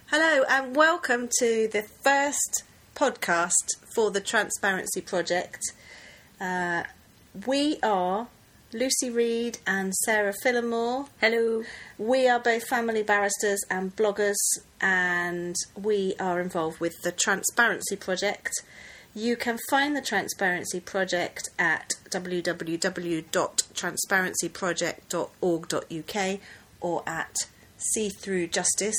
Hello and welcome to the first podcast for the Transparency Project. We are Lucy Reed and Sarah Phillimore. Hello. We are both family barristers and bloggers, and we are involved with the Transparency Project. You can find the Transparency Project at www.transparencyproject.org.uk or at See Through Justice,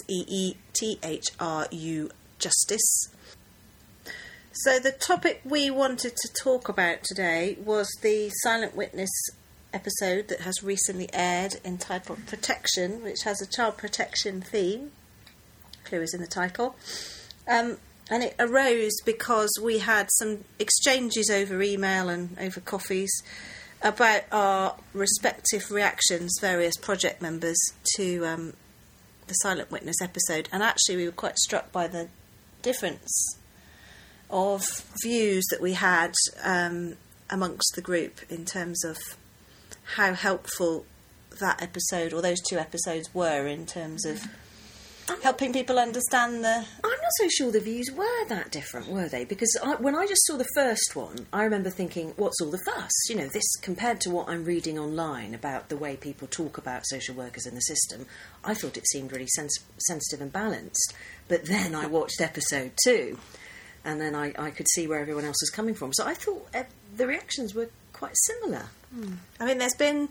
SEETHRU Justice. So the topic we wanted to talk about today was the Silent Witness episode that has recently aired entitled Protection, which has a child protection theme. Clue is in the title. And it arose because we had some exchanges over email and over coffees about our respective reactions, various project members, to the Silent Witness episode. And actually we were quite struck by the difference of views that we had amongst the group in terms of how helpful that episode, or those two episodes, were in terms of helping people understand the... I'm not so sure the views were that different, were they? Because when I just saw the first one, I remember thinking, what's all the fuss? You know, this, compared to what I'm reading online about the way people talk about social workers in the system, I thought it seemed really sensitive and balanced. But then I watched episode 2, and then I could see where everyone else was coming from. So I thought the reactions were quite similar. I mean, there's been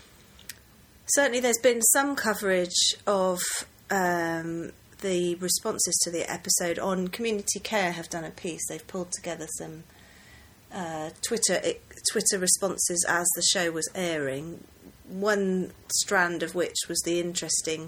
some coverage of the responses to the episode on Community Care. Have done a piece. They've pulled together some Twitter responses as the show was airing. One strand of which was the interesting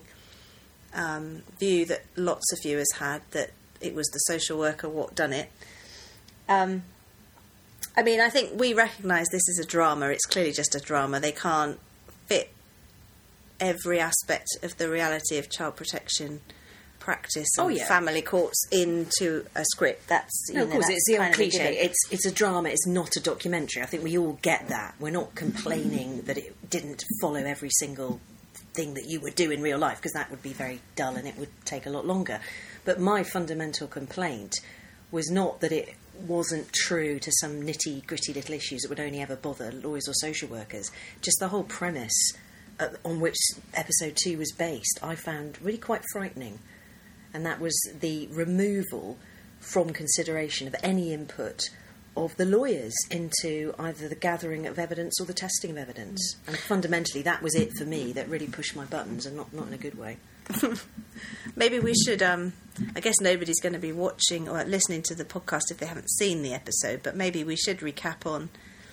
view that lots of viewers had, that it was the social worker what done it. I mean, I think we recognise this is a drama. It's clearly just a drama. They can't fit every aspect of the reality of child protection practice and family courts into a script. That's, of course, it's the old cliche. It's a drama, it's not a documentary. I think we all get that. We're not complaining that it didn't follow every single thing that you would do in real life, because that would be very dull and it would take a lot longer. But my fundamental complaint was not that it wasn't true to some nitty-gritty little issues that would only ever bother lawyers or social workers. Just the whole premise on which episode 2 was based, I found really quite frightening. And that was the removal from consideration of any input of the lawyers into either the gathering of evidence or the testing of evidence. And fundamentally, that was it for me. That really pushed my buttons, and not in a good way. Maybe we should, I guess nobody's going to be watching or listening to the podcast if they haven't seen the episode, but maybe we should recap on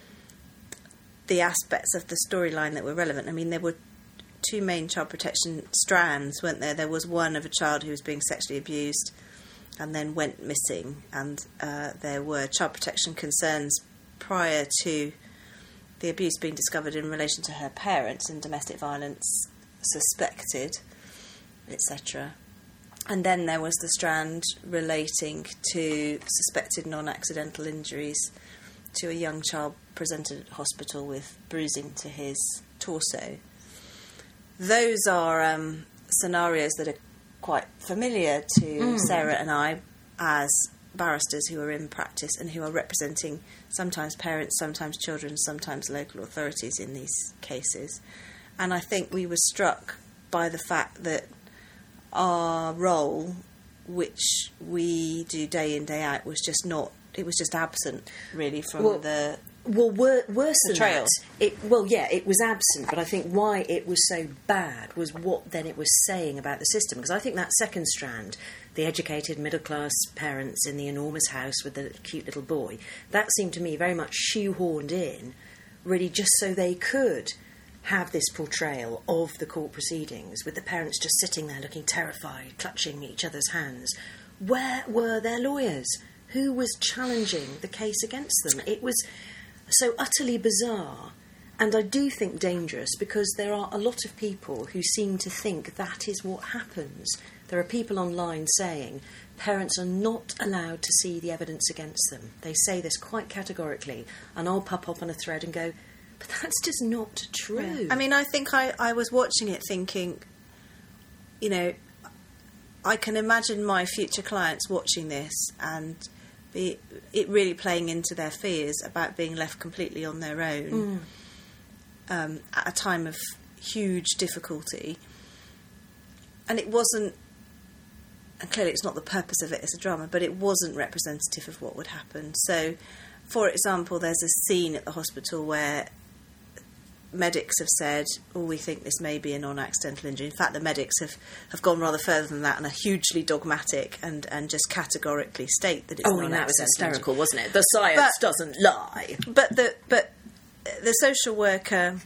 the aspects of the storyline that were relevant. I mean, there were two main child protection strands, weren't there? There was one of a child who was being sexually abused and then went missing, and there were child protection concerns prior to the abuse being discovered in relation to her parents and domestic violence suspected, etc. And then there was the strand relating to suspected non-accidental injuries to a young child presented at hospital with bruising to his torso. Those are scenarios that are quite familiar to Sarah and I as barristers who are in practice and who are representing sometimes parents, sometimes children, sometimes local authorities in these cases. And I think we were struck by the fact that our role, which we do day in, day out, was just not... It was just absent, really, from the... Well, worse than trail. That, it was absent, but I think why it was so bad was what then it was saying about the system. Because I think that second strand, the educated middle-class parents in the enormous house with the cute little boy, that seemed to me very much shoehorned in, really just so they could have this portrayal of the court proceedings, with the parents just sitting there looking terrified, clutching each other's hands. Where were their lawyers? Who was challenging the case against them? It was so utterly bizarre, and I do think dangerous, because there are a lot of people who seem to think that is what happens. There are people online saying parents are not allowed to see the evidence against them. They say this quite categorically, and I'll pop up on a thread and go, but that's just not true. Yeah. I mean, I think I was watching it thinking, you know, I can imagine my future clients watching this and it really playing into their fears about being left completely on their own at a time of huge difficulty. And it wasn't, and clearly it's not the purpose of it as a drama, but it wasn't representative of what would happen. So, for example, there's a scene at the hospital where medics have said, we think this may be a non-accidental injury. In fact, the medics have gone rather further than that and are hugely dogmatic and just categorically state that it's non-accidental. That was hysterical, wasn't it? The science doesn't lie. But the social worker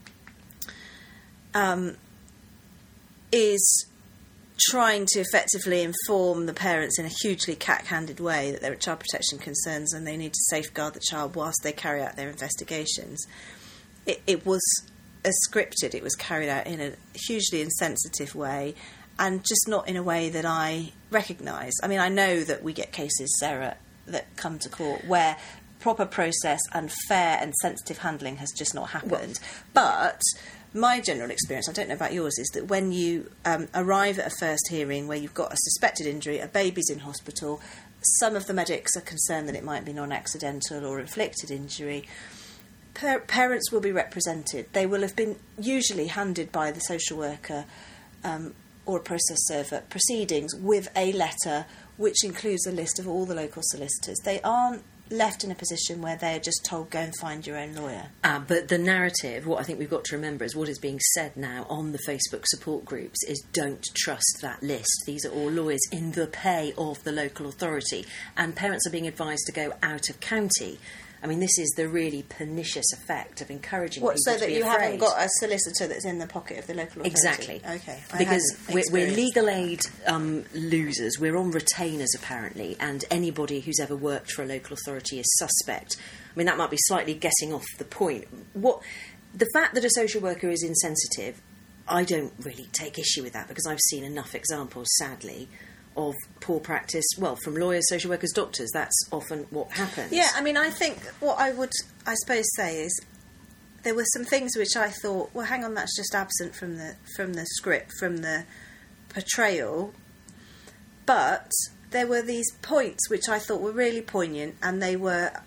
is trying to effectively inform the parents in a hugely cack-handed way that there are child protection concerns and they need to safeguard the child whilst they carry out their investigations. It was scripted. It was carried out in a hugely insensitive way and just not in a way that I recognise. I mean, I know that we get cases, Sarah, that come to court where proper process and fair and sensitive handling has just not happened. But my general experience, I don't know about yours, is that when you arrive at a first hearing where you've got a suspected injury, a baby's in hospital, some of the medics are concerned that it might be non-accidental or inflicted injury. Parents will be represented. They will have been usually handed by the social worker or a process server proceedings with a letter which includes a list of all the local solicitors. They aren't left in a position where they're just told, go and find your own lawyer. But the narrative, what I think we've got to remember is what is being said now on the Facebook support groups is don't trust that list. These are all lawyers in the pay of the local authority, and parents are being advised to go out of county. I mean, this is the really pernicious effect of encouraging people to be afraid. So that you haven't got a solicitor that's in the pocket of the local authority? Exactly. Okay. Because we're legal aid losers. We're on retainers, apparently, and anybody who's ever worked for a local authority is suspect. I mean, that might be slightly getting off the point. The fact that a social worker is insensitive, I don't really take issue with that because I've seen enough examples, sadly, of poor practice, from lawyers, social workers, doctors. That's often what happens. Yeah, I mean, I think what I would, I suppose, say is there were some things which I thought, well, hang on, that's just absent from the script, from the portrayal. But there were these points which I thought were really poignant, and they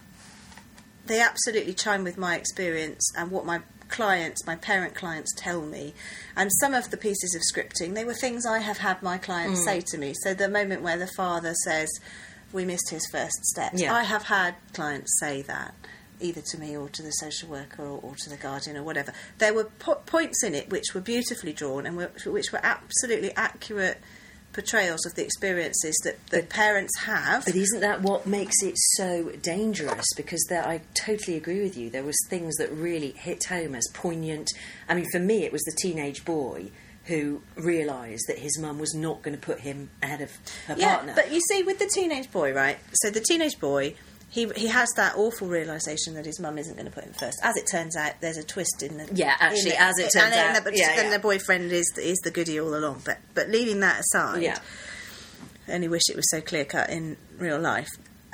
absolutely chime with my experience and what my parent clients tell me. And some of the pieces of scripting, they were things I have had my clients say to me. So the moment where the father says, we missed his first steps, I have had clients say that, either to me or to the social worker or to the guardian or whatever. There were points in it which were beautifully drawn and which were absolutely accurate portrayals of the experiences that the parents have. But isn't that what makes it so dangerous? Because I totally agree with you. There was things that really hit home as poignant. I mean, for me, it was the teenage boy who realised that his mum was not going to put him ahead of her partner. But you see, with the teenage boy, right? So the teenage boy, he has that awful realisation that his mum isn't going to put him first. As it turns out, there's a twist in the... Yeah, actually, as it turns out... Then the boyfriend is the goodie all along. But leaving that aside... Yeah. I only wish it was so clear-cut in real life.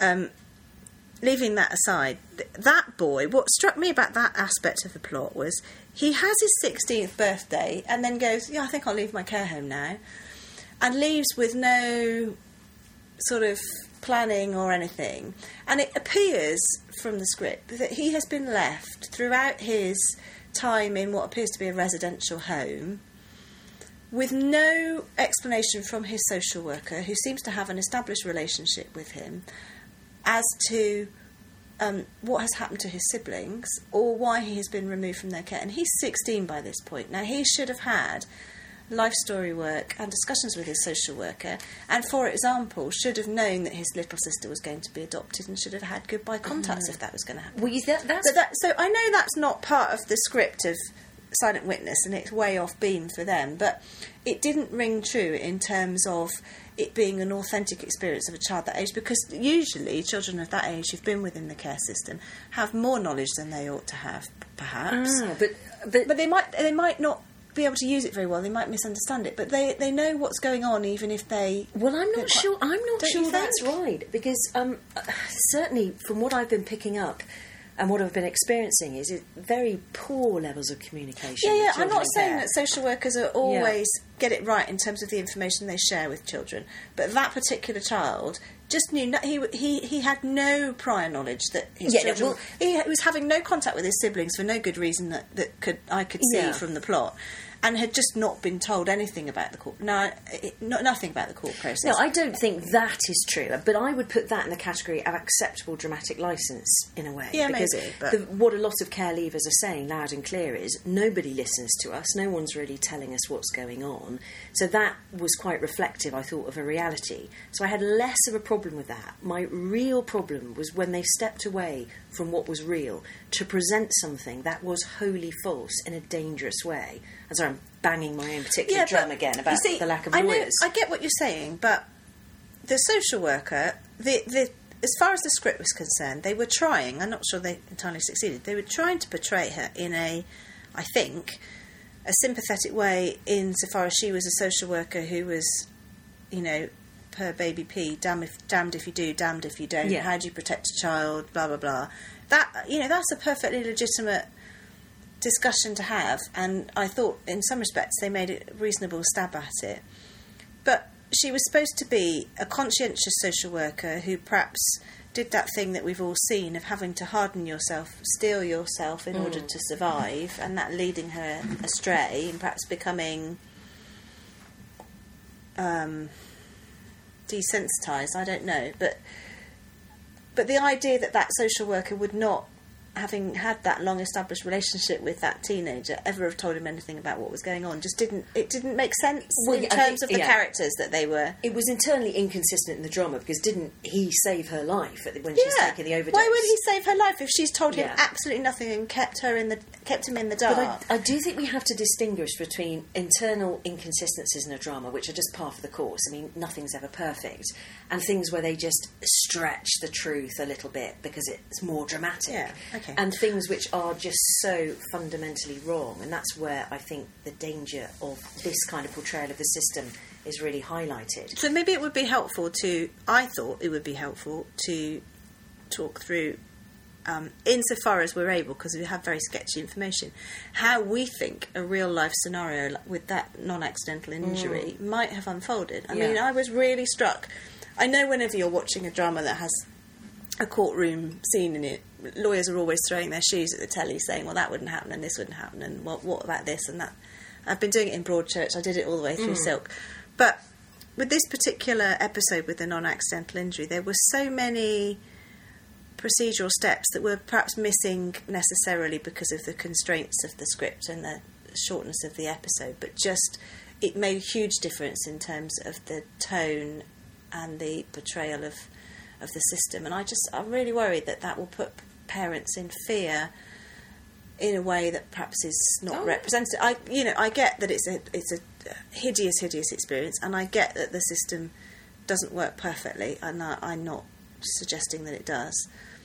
Leaving that aside, that boy, what struck me about that aspect of the plot was he has his 16th birthday and then goes, I think I'll leave my care home now, and leaves with no sort of planning or anything. And it appears from the script that he has been left throughout his time in what appears to be a residential home with no explanation from his social worker, who seems to have an established relationship with him, as to what has happened to his siblings or why he has been removed from their care. And he's 16 by this point. Now, he should have had life story work and discussions with his social worker, and, for example, should have known that his little sister was going to be adopted and should have had goodbye contacts if that was going to happen. Well, so I know that's not part of the script of Silent Witness and it's way off beam for them, but it didn't ring true in terms of it being an authentic experience of a child that age, because usually children of that age who've been within the care system have more knowledge than they ought to have, perhaps. But they might not be able to use it very well. They might misunderstand it, but they know what's going on, even if they... Well, I'm not sure that's right, because certainly from what I've been picking up, And what I've been experiencing is very poor levels of communication. Yeah, with I'm not children saying in care. that social workers are always get it right in terms of the information they share with children, but that particular child just knew he had no prior knowledge that his children. He was having no contact with his siblings for no good reason that I could see from the plot. And had just not been told anything about the court. Nothing about the court process. No, I don't think that is true. But I would put that in the category of acceptable dramatic licence, in a way. Yeah, because maybe. But what a lot of care leavers are saying loud and clear is nobody listens to us. No one's really telling us what's going on. So that was quite reflective, I thought, of a reality. So I had less of a problem with that. My real problem was when they stepped away from what was real to present something that was wholly false in a dangerous way. And so I'm banging my own particular drum again about the lack of lawyers. I get what you're saying, but the social worker, as far as the script was concerned, they were trying, I'm not sure they entirely succeeded, they were trying to portray her in I think, a sympathetic way insofar as she was a social worker who was, per baby P, damned if you do, damned if you don't, how do you protect a child, blah, blah, blah. That's a perfectly legitimate discussion to have, and I thought in some respects they made a reasonable stab at it. But she was supposed to be a conscientious social worker who perhaps did that thing that we've all seen of having to harden yourself, steel yourself in order to survive, and that leading her astray and perhaps becoming desensitised, I don't know. But the idea that social worker would not, having had that long established relationship with that teenager, ever have told him anything about what was going on just didn't make sense in terms of the characters that they were. It was internally inconsistent in the drama because didn't he save her life when she's taking the overdose? Why would he save her life if she's told him absolutely nothing and kept him in the dark? But I do think we have to distinguish between internal inconsistencies in a drama, which are just par for the course. I mean, nothing's ever perfect, and things where they just stretch the truth a little bit because it's more dramatic. Yeah. Okay. And things which are just so fundamentally wrong, and that's where I think the danger of this kind of portrayal of the system is really highlighted. So maybe it would be helpful to talk through, insofar as we're able, because we have very sketchy information, how we think a real life scenario with that non-accidental injury might have unfolded. I mean, I was really struck. I know whenever you're watching a drama that has a courtroom scene in it, lawyers are always throwing their shoes at the telly saying, well, that wouldn't happen and this wouldn't happen and what about this and that. I've been doing it in Broadchurch. I did it all the way through Silk. But with this particular episode with the non-accidental injury, there were so many procedural steps that were perhaps missing necessarily because of the constraints of the script and the shortness of the episode, but just it made a huge difference in terms of the tone and the portrayal of the system. And I'm really worried that will put parents in fear in a way that perhaps is not representative. I get that it's a hideous experience, and I get that the system doesn't work perfectly, and I'm not suggesting that it does.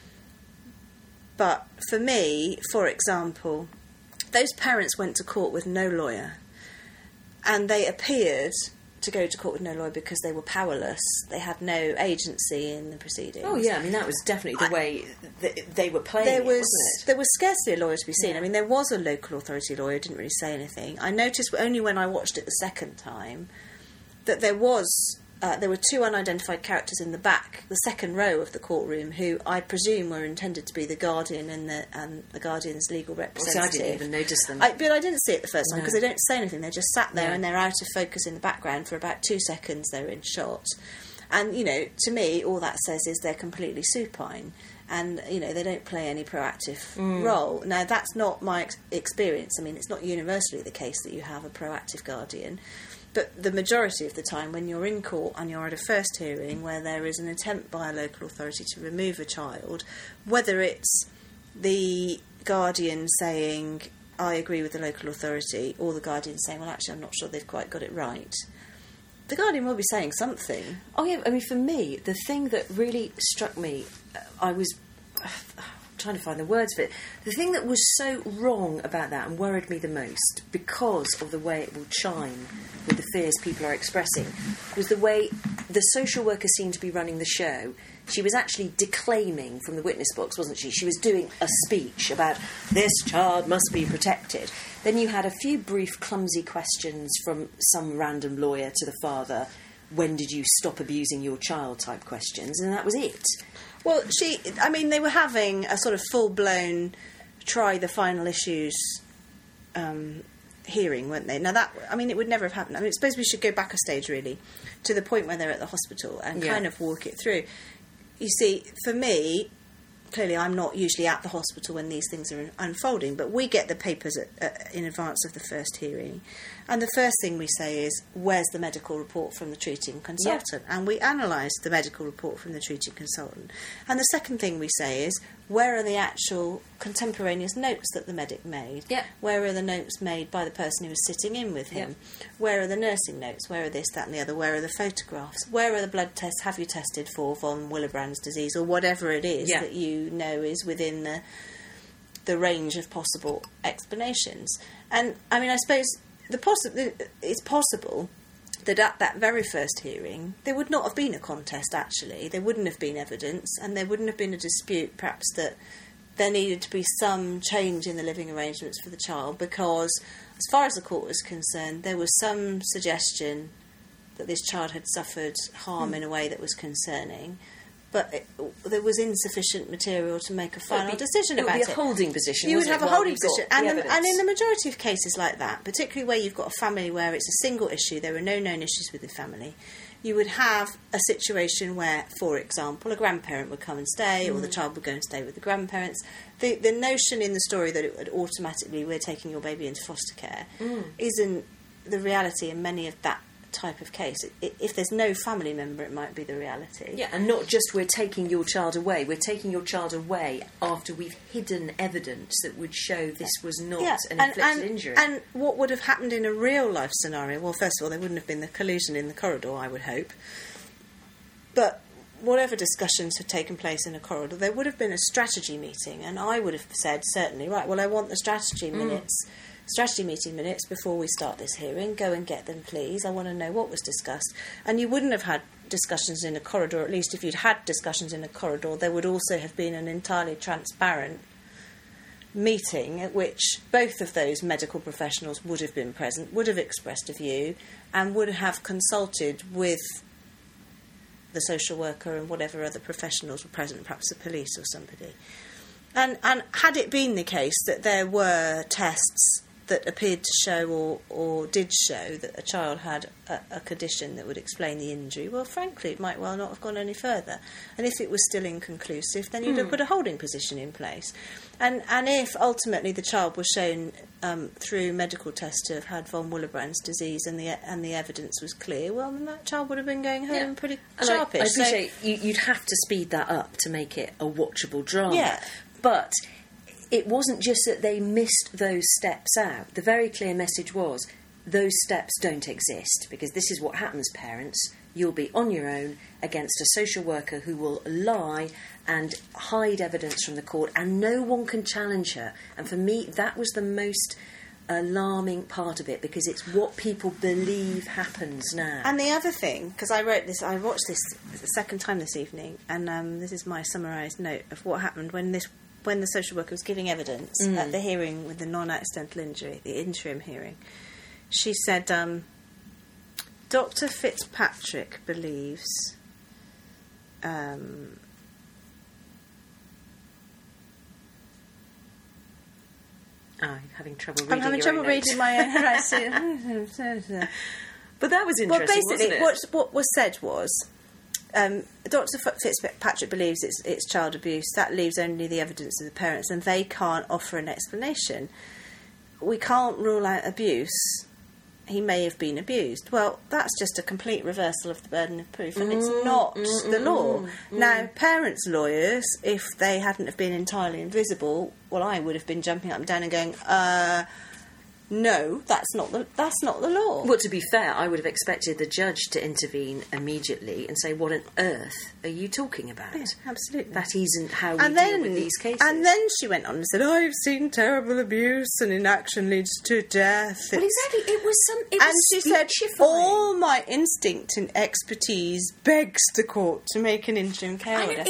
But for me, for example, those parents went to court with no lawyer, and they appeared to go to court with no lawyer because they were powerless. They had no agency in the proceedings. Oh yeah, I mean that was definitely the way they were playing wasn't it? There was scarcely a lawyer to be seen. I mean, there was a local authority lawyer who didn't really say anything. I noticed only when I watched it the second time that there were two unidentified characters in the back, the second row of the courtroom, who I presume were intended to be the guardian and the guardian's legal representative. I didn't even notice them. But I didn't see it the first time because they don't say anything. They're just sat there and they're out of focus in the background for about 2 seconds. They're in shot, and to me, all that says is they're completely supine, and they don't play any proactive role. Now, that's not my experience. I mean, it's not universally the case that you have a proactive guardian. But the majority of the time, when you're in court and you're at a first hearing where there is an attempt by a local authority to remove a child, whether it's the guardian saying, I agree with the local authority, or the guardian saying, well, actually, I'm not sure they've quite got it right, the guardian will be saying something. Oh, yeah, I mean, for me, the thing that really struck me, I was trying to find the words for it. The thing that was so wrong about that and worried me the most, because of the way it will chime with the fears people are expressing, was the way the social worker seemed to be running the show. She was actually declaiming from the witness box, wasn't she? She was doing a speech about this child must be protected. Then you had a few brief, clumsy questions from some random lawyer to the father. When did you stop abusing your child type questions? And that was it. Well, they were having a sort of full-blown try the final issues hearing, weren't they? Now it would never have happened. I suppose we should go back a stage, really, to the point where they're at the hospital and kind of walk it through. You see, for me, clearly I'm not usually at the hospital when these things are unfolding, but we get the papers in advance of the first hearing. And the first thing we say is, where's the medical report from the treating consultant? And we analyse the medical report from the treating consultant. And the second thing we say is, where are the actual contemporaneous notes that the medic made? Where are the notes made by the person who was sitting in with him? Where are the nursing notes? Where are this, that and the other? Where are the photographs? Where are the blood tests? Have you tested for von Willebrand's disease or whatever it is that you know is within the range of possible explanations? And, I suppose it's possible that at that very first hearing there would not have been a contest, actually. There wouldn't have been evidence, and there wouldn't have been a dispute, perhaps, that there needed to be some change in the living arrangements for the child, because as far as the court was concerned, there was some suggestion that this child had suffered harm in a way that was concerning, but there was insufficient material to make a final decision about it. It would be a holding position. You would have a holding position. And in the majority of cases like that, particularly where you've got a family where it's a single issue, there are no known issues with the family, you would have a situation where, for example, a grandparent would come and stay, or the child would go and stay with the grandparents. The notion in the story that it would automatically, we're taking your baby into foster care, isn't the reality in many of that type of case. If there's no family member, it might be the reality. Yeah, and not just we're taking your child away. We're taking your child away after we've hidden evidence that would show this was not an inflicted injury. And what would have happened in a real life scenario? Well, first of all, there wouldn't have been the collusion in the corridor, I would hope. But whatever discussions had taken place in a corridor, there would have been a strategy meeting, and I would have said, certainly, right, well, I want the strategy meeting minutes before we start this hearing. Go and get them, please. I want to know what was discussed. And you wouldn't have had discussions in a corridor. At least if you'd had discussions in a corridor, there would also have been an entirely transparent meeting at which both of those medical professionals would have been present, would have expressed a view, and would have consulted with the social worker and whatever other professionals were present, perhaps the police or somebody. And had it been the case that there were tests that appeared to show or did show that a child had a condition that would explain the injury, well, frankly, it might well not have gone any further. And if it was still inconclusive, then you'd have put a holding position in place. And if ultimately the child was shown through medical tests to have had von Willebrand's disease and the evidence was clear, well, then that child would have been going home pretty sharpish. I appreciate you'd have to speed that up to make it a watchable drama. Yeah. But it wasn't just that they missed those steps out. The very clear message was, those steps don't exist, because this is what happens, parents. You'll be on your own against a social worker who will lie and hide evidence from the court, and no one can challenge her. And for me, that was the most alarming part of it, because it's what people believe happens now. And the other thing, because I watched this the second time this evening, and this is my summarised note of what happened when the social worker was giving evidence at the hearing with the non-accidental injury, the interim hearing. She said, Dr. Fitzpatrick believes I'm having trouble reading my own writing. But that was interesting, well, basically, wasn't it? what was said was, Dr. Fitzpatrick believes it's child abuse. That leaves only the evidence of the parents, and they can't offer an explanation. We can't rule out abuse. He may have been abused. Well, that's just a complete reversal of the burden of proof, and it's not the law. Now, parents' lawyers, if they hadn't have been entirely invisible, well, I would have been jumping up and down and going, no, that's not the law. Well, to be fair, I would have expected the judge to intervene immediately and say, what on earth are you talking about? Yeah, absolutely. That isn't how we deal with these cases. And then she went on and said, I've seen terrible abuse and inaction leads to death. Well, exactly. It was and she said, speechifying. all my instinct and expertise begs the court to make an interim care order.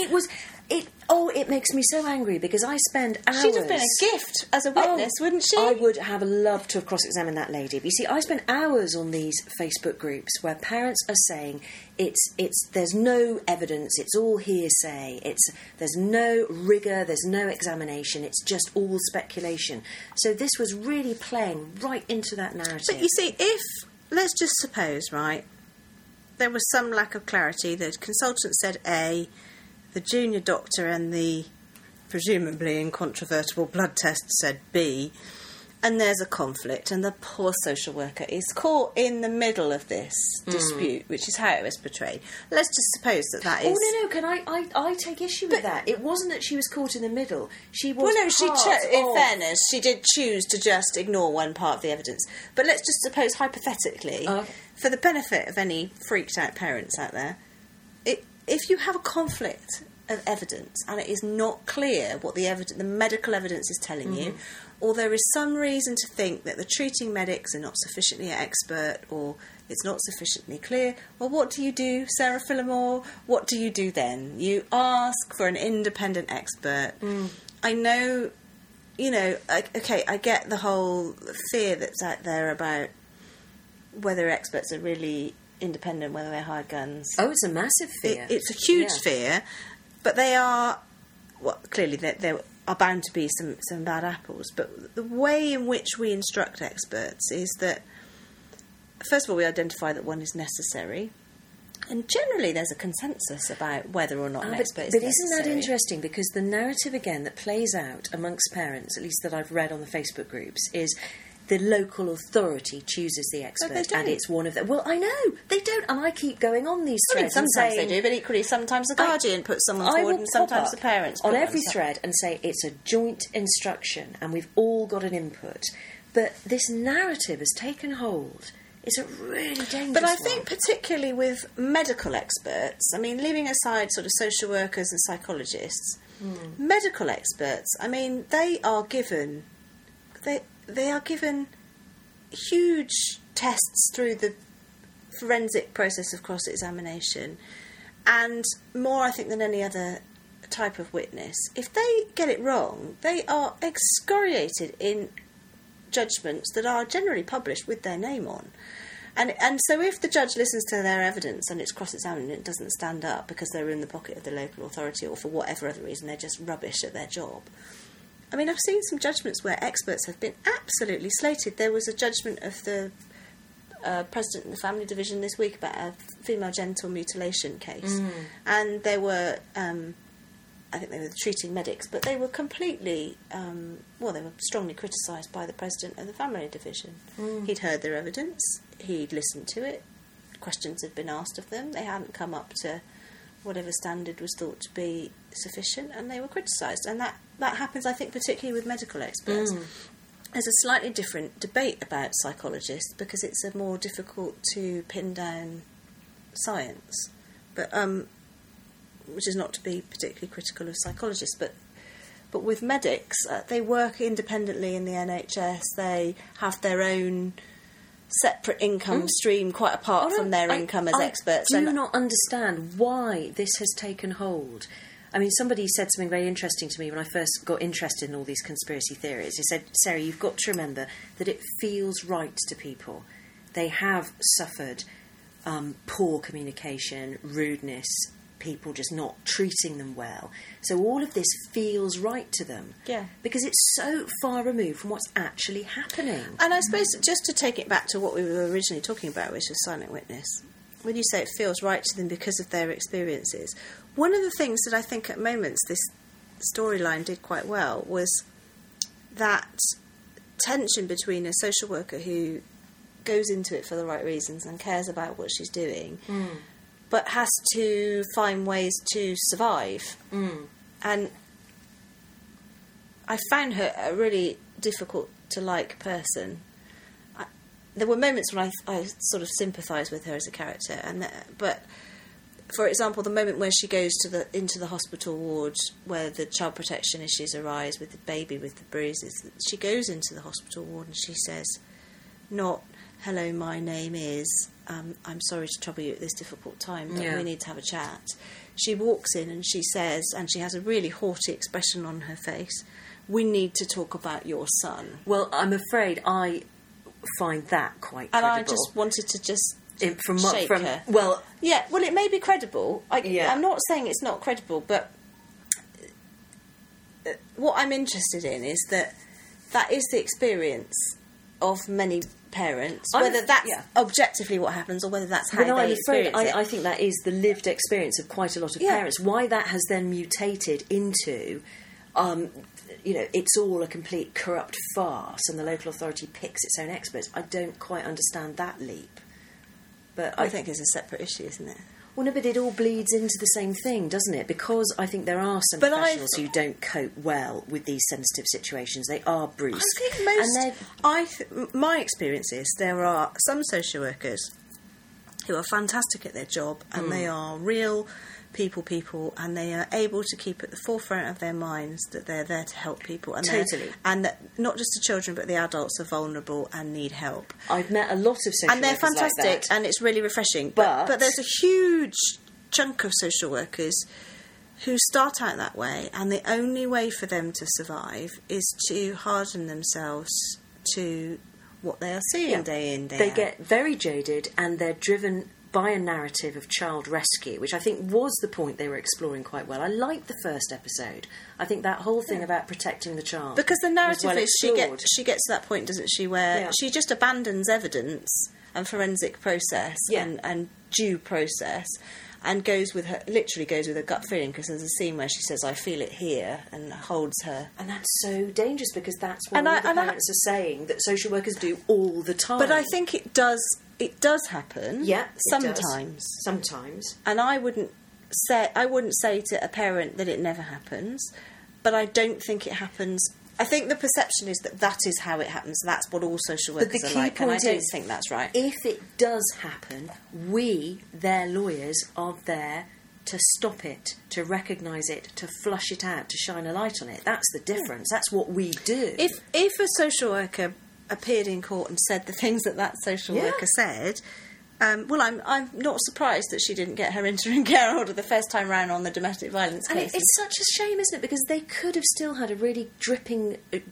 It makes me so angry because I spend hours... She'd have been a gift as a witness, wouldn't she? I would have loved to have cross-examined that lady. But you see, I spend hours on these Facebook groups where parents are saying there's no evidence, it's all hearsay, there's no rigour, there's no examination, it's just all speculation. So this was really playing right into that narrative. But you see, let's just suppose, right, there was some lack of clarity, the consultant said A, the junior doctor and the presumably incontrovertible blood test said B, and there's a conflict, and the poor social worker is caught in the middle of this dispute, which is how it was portrayed. Let's just suppose that is... Oh, no, can I take issue with that? It wasn't that she was caught in the middle. She was in fairness, she did choose to just ignore one part of the evidence. But let's just suppose, hypothetically, for the benefit of any freaked-out parents out there, if you have a conflict of evidence and it is not clear what the medical evidence is telling you, or there is some reason to think that the treating medics are not sufficiently expert or it's not sufficiently clear, well, what do you do, Sarah Phillimore? What do you do then? You ask for an independent expert. I know, I get the whole fear that's out there about whether experts are really independent, whether they're hired guns. Oh, it's a massive fear. It's a huge fear, but they are, well, clearly there are bound to be some bad apples, but the way in which we instruct experts is that, first of all, we identify that one is necessary, and generally there's a consensus about whether or not an expert is necessary. But isn't that interesting? Because the narrative, again, that plays out amongst parents, at least that I've read on the Facebook groups, is the local authority chooses the expert, and it's one of them. Well, I know they don't, and I keep going on these threads. Sometimes they do, but equally, sometimes the guardian puts someone forward, and sometimes the parents on every thread and say it's a joint instruction, and we've all got an input. But this narrative has taken hold. It's a really dangerous But I think particularly with medical experts, I mean, leaving aside sort of social workers and psychologists, medical experts, I mean, they are given huge tests through the forensic process of cross-examination, and more, I think, than any other type of witness. If they get it wrong, they are excoriated in judgments that are generally published with their name on. And so if the judge listens to their evidence and it's cross-examined and it doesn't stand up because they're in the pocket of the local authority or for whatever other reason they're just rubbish at their job, I mean, I've seen some judgments where experts have been absolutely slated. There was a judgment of the President in the Family Division this week about a female genital mutilation case. And they were, I think they were the treating medics, but they were completely, they were strongly criticised by the President of the Family Division. He'd heard their evidence, he'd listened to it, questions had been asked of them, they hadn't come up to whatever standard was thought to be sufficient, and they were criticised. And that happens, I think, particularly with medical experts. There's a slightly different debate about psychologists because it's a more difficult to pin down science, but which is not to be particularly critical of psychologists, but with medics, they work independently in the NHS. They have their own separate income stream, quite apart from their income as experts. I do not understand why this has taken hold. I mean, somebody said something very interesting to me when I first got interested in all these conspiracy theories. He said, Sarah, you've got to remember that it feels right to people. They have suffered poor communication, rudeness, people just not treating them well. So all of this feels right to them. Yeah. Because it's so far removed from what's actually happening. And I suppose, just to take it back to what we were originally talking about, which was silent witness, when you say it feels right to them because of their experiences, one of the things that I think at moments this storyline did quite well was that tension between a social worker who goes into it for the right reasons and cares about what she's doing, but has to find ways to survive. And I found her a really difficult to like person. there were moments when I sort of sympathised with her as a character, but for example, the moment where she goes into the hospital ward where the child protection issues arise with the baby with the bruises, she goes into the hospital ward and she says, not, hello, my name is, I'm sorry to trouble you at this difficult time, but we need to have a chat. She walks in and she says, and she has a really haughty expression on her face, we need to talk about your son. Well, I'm afraid I find that quite credible. And I just wanted to just... shake her. Well, yeah. Well, it may be credible. I'm not saying it's not credible, but what I'm interested in is that is the experience of many parents. Whether that's objectively what happens, or whether that's how they experience it. I think that is the lived experience of quite a lot of parents. Why that has then mutated into, it's all a complete corrupt farce, and the local authority picks its own experts. I don't quite understand that leap. But I think it's a separate issue, isn't it? Well, no, but it all bleeds into the same thing, doesn't it? Because I think there are some professionals who don't cope well with these sensitive situations. They are brusque. I think my experience is there are some social workers who are fantastic at their job, and they are real people, and they are able to keep at the forefront of their minds that they're there to help people. And and that not just the children, but the adults are vulnerable and need help. I've met a lot of social workers and they're fantastic, like that. And it's really refreshing. But there's a huge chunk of social workers who start out that way, and the only way for them to survive is to harden themselves to what they are seeing day in, day out. They get very jaded, and they're driven by a narrative of child rescue, which I think was the point they were exploring quite well. I liked the first episode. I think that whole thing about protecting the child, because the narrative is she gets to that point, doesn't she, where she just abandons evidence and forensic process and due process, and literally goes with her gut feeling, because there's a scene where she says, I feel it here, and holds her. And that's so dangerous, because that's what all the parents are saying that social workers do all the time. But I think it does happen. Yeah, sometimes. Sometimes. And I wouldn't say to a parent that it never happens, but I don't think it happens. I think the perception is that is how it happens. That's what all social workers are like, and I don't think that's right. If it does happen, we, their lawyers, are there to stop it, to recognise it, to flush it out, to shine a light on it. That's the difference. That's what we do. If a social worker appeared in court and said the things that social worker said, well, I'm not surprised that she didn't get her interim care order the first time round on the domestic violence case. It's such a shame, isn't it? Because they could have still had a really gripping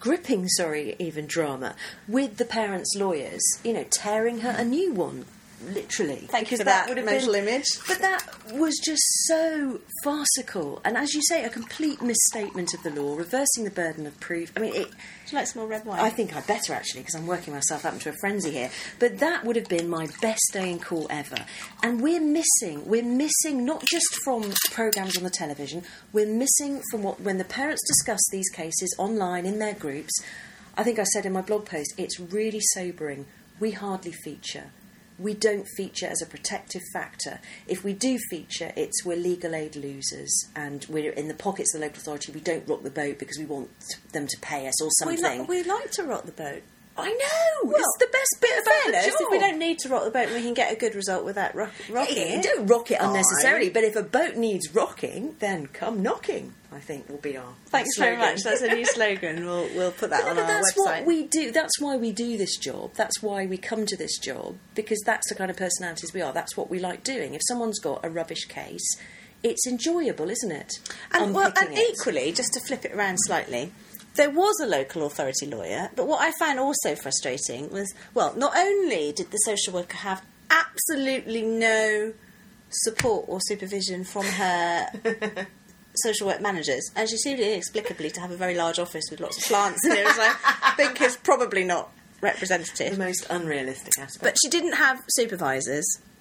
drama with the parents' lawyers, tearing her a new one. Literally. Thank you for that mental image. But that was just so farcical. And as you say, a complete misstatement of the law, reversing the burden of proof. I mean, would you like some more red wine? I think I'd better, actually, because I'm working myself up into a frenzy here. But that would have been my best day in court ever. And we're missing not just from programmes on the television, we're missing from when the parents discuss these cases online in their groups. I think I said in my blog post, it's really sobering. We hardly feature. We don't feature as a protective factor. If we do feature, we're legal aid losers, and we're in the pockets of the local authority. We don't rock the boat because we want them to pay us or something. We like to rock the boat. I know! Well, it's the best bit about the job. If we don't need to rock the boat, we can get a good result without rocking it. Don't rock it unnecessarily, but if a boat needs rocking, then come knocking, I think will be our Thanks slogan. very much. That's a new slogan. We'll put that on our website. That's what we do. That's why we do this job. That's why we come to this job, because that's the kind of personalities we are. That's what we like doing. If someone's got a rubbish case, it's enjoyable, isn't it? And equally, just to flip it around slightly, there was a local authority lawyer, but what I found also frustrating was, not only did the social worker have absolutely no support or supervision from her social work managers, and she seemed inexplicably to have a very large office with lots of plants in it, which I think is probably not representative. The most unrealistic aspect. But she didn't have supervisors,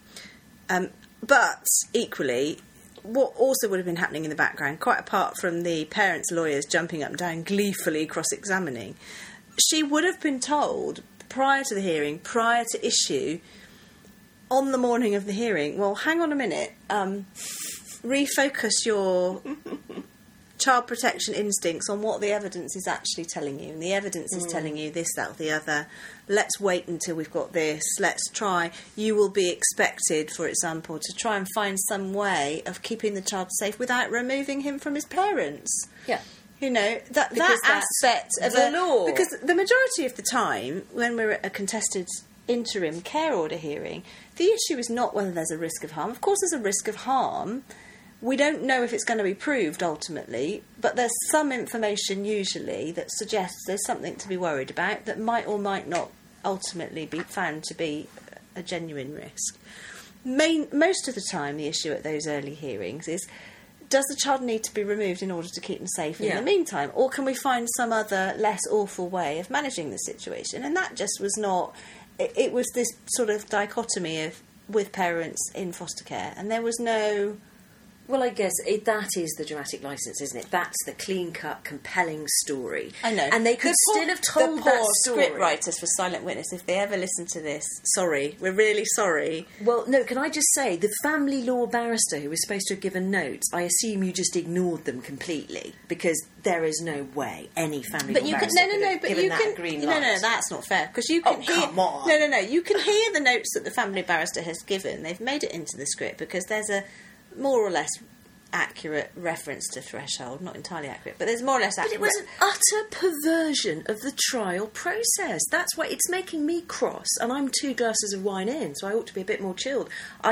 but equally, what also would have been happening in the background, quite apart from the parents' lawyers jumping up and down gleefully cross-examining, she would have been told prior to the hearing, prior to issue, on the morning of the hearing, well, hang on a minute, refocus your child protection instincts on what the evidence is actually telling you. And the evidence is telling you this, that, or the other. Let's wait until we've got this. Let's try. You will be expected, for example, to try and find some way of keeping the child safe without removing him from his parents. Yeah. You know, that aspect of the law. Because the majority of the time, when we're at a contested interim care order hearing, the issue is not whether there's a risk of harm. Of course there's a risk of harm. We don't know if it's going to be proved ultimately, but there's some information usually that suggests there's something to be worried about that might or might not ultimately be found to be a genuine risk. Most of the time, the issue at those early hearings is, does the child need to be removed in order to keep them safe in the meantime? Or can we find some other less awful way of managing the situation? And that just was not... It was this sort of dichotomy of with parents in foster care, and there was no... Well, I guess that is the dramatic licence, isn't it? That's the clean-cut, compelling story. I know. And they could still have told that story. Script writers for Silent Witness, if they ever listen to this, sorry, we're really sorry. Well, no, can I just say, the family law barrister who was supposed to have given notes, I assume you just ignored them completely, because there is no way any family law barrister could have given that green light. No, that's not fair, because you can hear... come on! No, you can hear the notes that the family barrister has given. They've made it into the script, because there's a more or less accurate reference to threshold, not entirely accurate, but there's more or less accurate. But it was an utter perversion of the trial process. That's why it's making me cross, and I'm 2 glasses of wine in, so I ought to be a bit more chilled.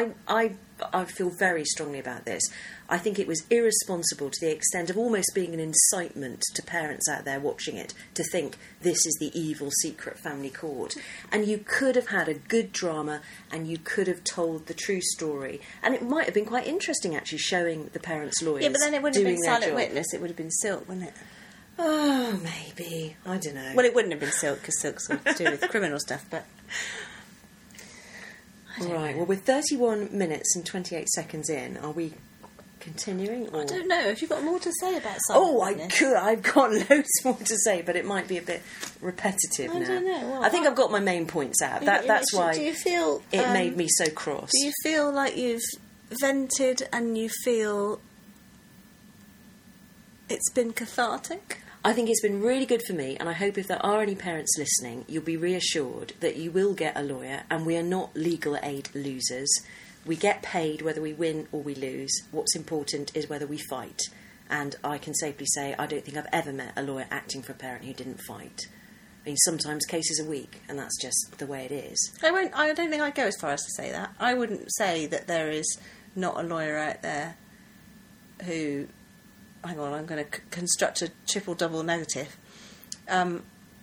I feel very strongly about this. I think it was irresponsible to the extent of almost being an incitement to parents out there watching it to think this is the evil secret family court. And you could have had a good drama, and you could have told the true story. And it might have been quite interesting, actually, showing the parents' lawyers. Yeah, but then it wouldn't have been Silent job. Witness, it would have been Silk, wouldn't it? Oh, maybe. I don't know. Well, it wouldn't have been Silk, because Silk's all to do with criminal stuff, but... Right, well, we're 31 minutes and 28 seconds in. Are we continuing? Or... I don't know. Have you got more to say about Silent Witness? I've got loads more to say, but it might be a bit repetitive now. I don't know. Well, I think I've got my main points out. That's why do you feel, it made me so cross. Do you feel like you've vented and you feel it's been cathartic? I think it's been really good for me, and I hope if there are any parents listening, you'll be reassured that you will get a lawyer, and we are not legal aid losers. We get paid whether we win or we lose. What's important is whether we fight. And I can safely say I don't think I've ever met a lawyer acting for a parent who didn't fight. I mean, sometimes cases are weak, and that's just the way it is. I don't think I'd go as far as to say that. I wouldn't say that there is not a lawyer out there who... Hang on, I'm going to construct a triple-double negative. I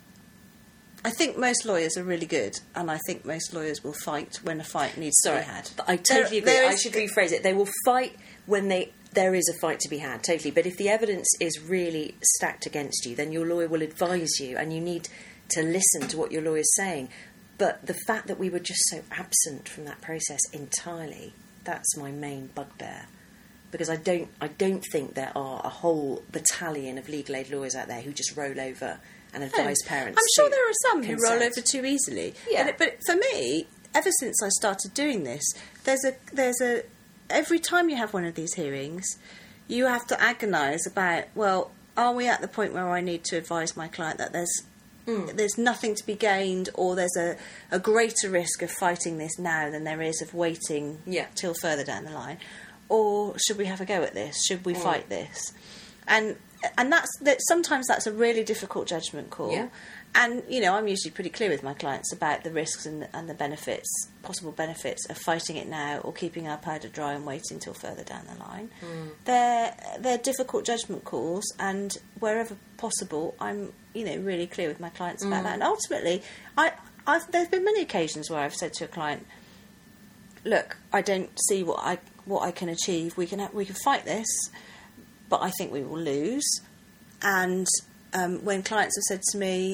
think most lawyers are really good, and I think most lawyers will fight when a fight needs to be had. I totally agree. I should rephrase it. They will fight when there is a fight to be had, totally. But if the evidence is really stacked against you, then your lawyer will advise you, and you need to listen to what your lawyer's saying. But the fact that we were just so absent from that process entirely, that's my main bugbear. Because I don't think there are a whole battalion of legal aid lawyers out there who just roll over and advise parents. I'm sure there are some who roll over too easily. Yeah. But for me, ever since I started doing this, there's a every time you have one of these hearings, you have to agonise about, well, are we at the point where I need to advise my client that there's nothing to be gained, or there's a greater risk of fighting this now than there is of waiting till further down the line? Or should we have a go at this? Should we fight this? And sometimes that's a really difficult judgment call. Yeah. And, I'm usually pretty clear with my clients about the risks and the benefits, possible benefits of fighting it now or keeping our powder dry and waiting till further down the line. They're difficult judgment calls, and wherever possible, I'm, really clear with my clients about that. And ultimately, there's been many occasions where I've said to a client, look, I don't see what I can achieve. We can fight this, but I think we will lose. And when clients have said to me,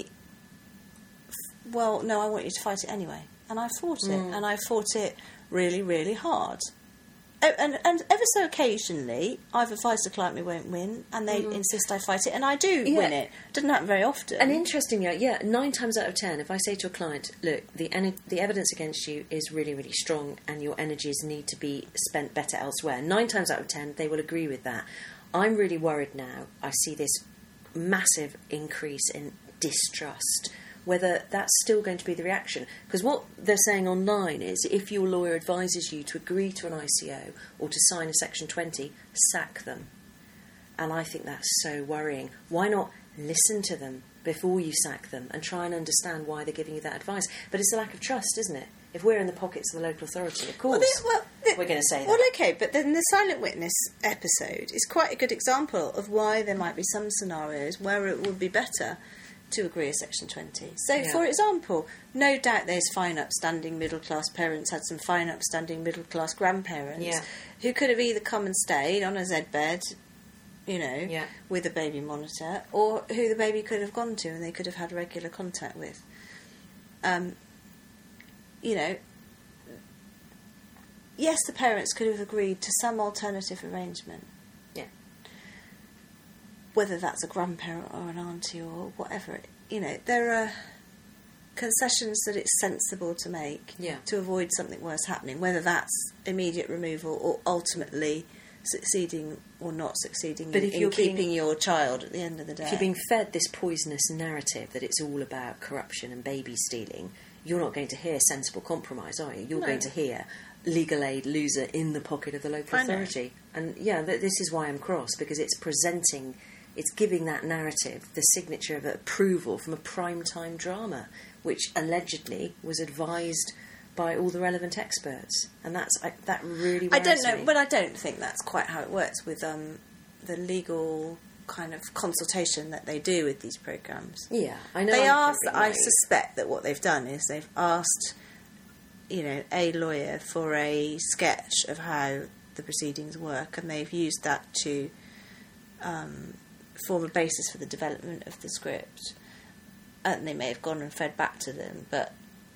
well, no, I want you to fight it anyway. And I fought it, and I fought it really, really hard. And ever so occasionally, I've advised a client we won't win, and they insist I fight it, and I do win it. Doesn't happen very often. And interestingly, 9 times out of 10, if I say to a client, look, the evidence against you is really, really strong, and your energies need to be spent better elsewhere, 9 times out of 10, they will agree with that. I'm really worried now. I see this massive increase in distrust, whether that's still going to be the reaction. Because what they're saying online is, if your lawyer advises you to agree to an ICO or to sign a Section 20, sack them. And I think that's so worrying. Why not listen to them before you sack them and try and understand why they're giving you that advice? But it's a lack of trust, isn't it? If we're in the pockets of the local authority, of course, we're going to say that. Well, okay, but then the Silent Witness episode is quite a good example of why there might be some scenarios where it would be better to agree a Section 20. So, for example, no doubt those fine upstanding middle-class parents had some fine upstanding middle-class grandparents who could have either come and stayed on a Z bed, with a baby monitor, or who the baby could have gone to and they could have had regular contact with. Yes, the parents could have agreed to some alternative arrangement. Yeah. Whether that's a grandparent or an auntie or whatever. There are concessions that it's sensible to make to avoid something worse happening, whether that's immediate removal or ultimately succeeding or not succeeding in keeping your child at the end of the day. If you're being fed this poisonous narrative that it's all about corruption and baby stealing, you're not going to hear sensible compromise, are you? You're going to hear legal aid loser in the pocket of the local authority. And this is why I'm cross, because it's giving that narrative the signature of approval from a prime-time drama, which allegedly was advised by all the relevant experts. And that really worries I don't know, me. but I don't think that's quite how it works with the legal kind of consultation that they do with these programmes. Yeah, I know. I suspect that what they've done is they've asked, a lawyer for a sketch of how the proceedings work, and they've used that to form a basis for the development of the script. And they may have gone and fed back to them, but,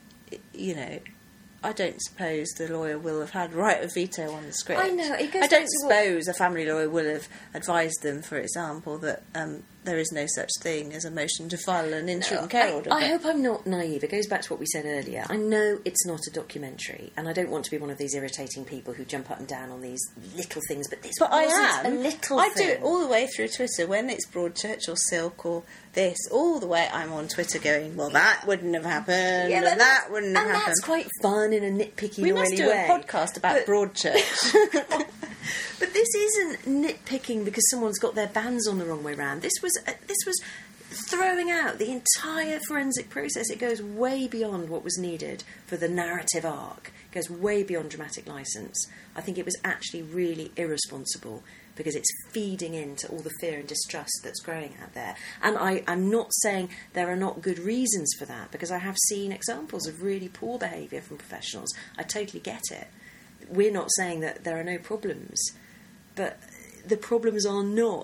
I don't suppose the lawyer will have had right of veto on the script. I know. I don't suppose a family lawyer will have advised them, for example, that there is no such thing as a motion to file an interim care order. I hope I'm not naive. It goes back to what we said earlier. I know it's not a documentary, and I don't want to be one of these irritating people who jump up and down on these little things, but this wasn't a little thing. I do it all the way through Twitter. When it's Broadchurch or Silk or this, all the way I'm on Twitter going, well, that wouldn't have happened, and that wouldn't have happened. And that's quite fun in a nitpicky, we must do way. A podcast about Broadchurch. But this isn't nitpicking because someone's got their bands on the wrong way round. This was throwing out the entire forensic process. It goes way beyond what was needed for the narrative arc. It goes way beyond dramatic licence. I think it was actually really irresponsible because it's feeding into all the fear and distrust that's growing out there. And I'm not saying there are not good reasons for that, because I have seen examples of really poor behaviour from professionals. I totally get it. We're not saying that there are no problems, but the problems are not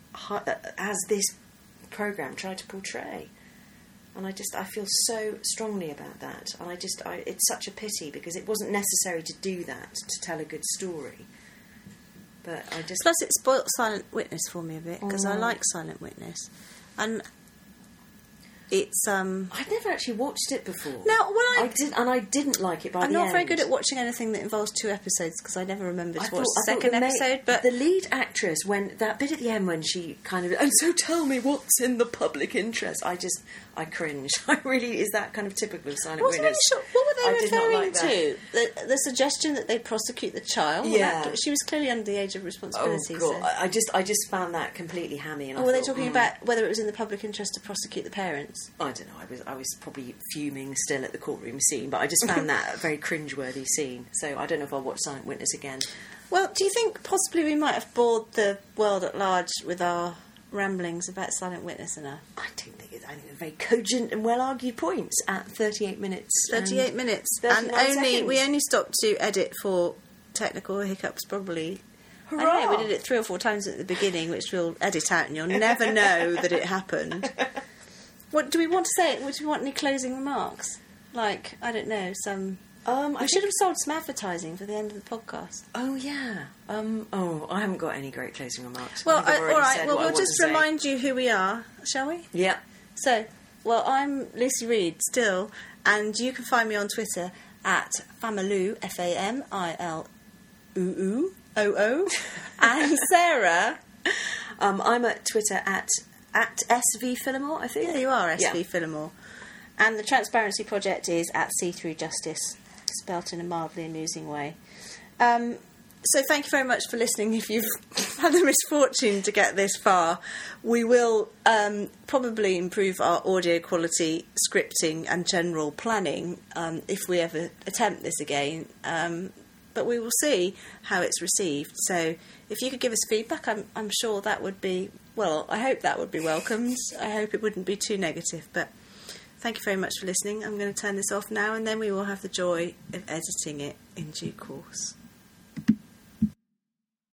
as this programme tried to portray. And I feel so strongly about that. And it's such a pity, because it wasn't necessary to do that to tell a good story. But Plus it spoilt Silent Witness for me a bit, because I like Silent Witness. And it's I'd never actually watched it before. No, well, I didn't like it by the end. I'm not very good at watching anything that involves 2 episodes, because I never remember to watch the second episode. But the lead actress, when that bit at the end when she kind of, and so tell me what's in the public interest, I cringe. Is that kind of typical of Silent Witness? What were they referring to? The suggestion that they prosecute the child? Yeah. Well, she was clearly under the age of responsibility. Oh, God. So. I just found that completely hammy. And were they talking about whether it was in the public interest to prosecute the parents? I don't know. I was probably fuming still at the courtroom scene, but I just found that a very cringe-worthy scene. So I don't know if I'll watch Silent Witness again. Well, do you think possibly we might have bored the world at large with our ramblings about Silent Witness enough? I think they're very cogent and well-argued points at 38 minutes. 38 minutes. And we only stopped to edit for technical hiccups, probably. Hurrah! I don't know, we did it 3 or 4 times at the beginning, which we'll edit out, and you'll never know that it happened. What do we want to say? Do we want any closing remarks? Like, I don't know, some... we should have sold some advertising for the end of the podcast. Oh, yeah. I haven't got any great closing remarks. Well, all right. Well, we'll just remind you who we are, shall we? Yeah. So, I'm Lucy Reed, still, and you can find me on Twitter at Familoo, FAMILOO, and Sarah I'm at Twitter at SV Phillimore, I think. Yeah, you are SV Phillimore. And the Transparency Project is at See Through Justice, spelt in a mildly amusing way. So thank you very much for listening. If you've had the misfortune to get this far, we will probably improve our audio quality, scripting and general planning if we ever attempt this again. But we will see how it's received. So if you could give us feedback, I'm sure that would be, well, I hope that would be welcomed. I hope it wouldn't be too negative. But thank you very much for listening. I'm going to turn this off now, and then we will have the joy of editing it in due course.